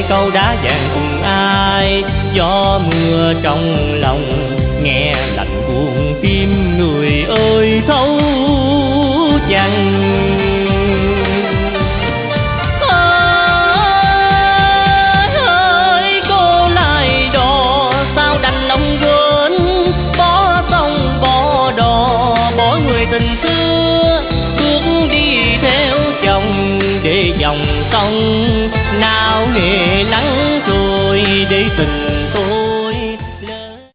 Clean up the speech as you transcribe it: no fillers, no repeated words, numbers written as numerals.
câu đá vàng cùng ai. Gió mưa trong lòng nghe lạnh buồn tim, người ơi thấu chẳng. Ơi cô lại đò sao đành lòng quên, bỏ sông bỏ đò bỏ người tình xưa, bước đi theo chồng để dòng sông nào nề lắng trôi, để tình